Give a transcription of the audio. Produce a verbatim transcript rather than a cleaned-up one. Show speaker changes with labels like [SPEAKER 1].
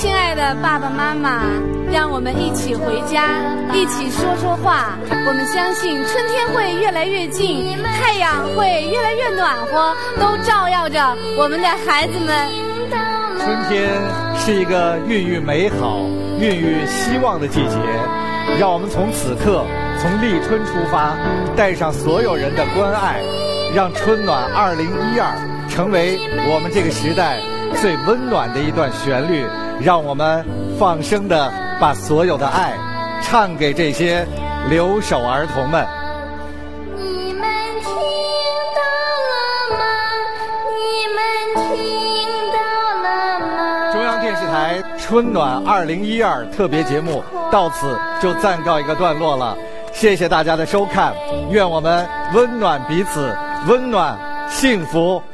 [SPEAKER 1] 亲爱的爸爸妈妈，让我们一起回家，一起说说话。我们相信春天会越来越近，太阳会越来越暖和，都照耀着我们的孩子们。
[SPEAKER 2] 春天是一个孕育美好、孕育希望的季节，让我们从此刻，从立春出发，带上所有人的关爱，让春暖二零一二成为我们这个时代最温暖的一段旋律，让我们放声地把所有的爱唱给这些留守儿童们。
[SPEAKER 3] 你们听到了吗？你们听到了吗？
[SPEAKER 2] 中央电视台春暖二零一二特别节目到此就暂告一个段落了，谢谢大家的收看，愿我们温暖彼此，温暖幸福。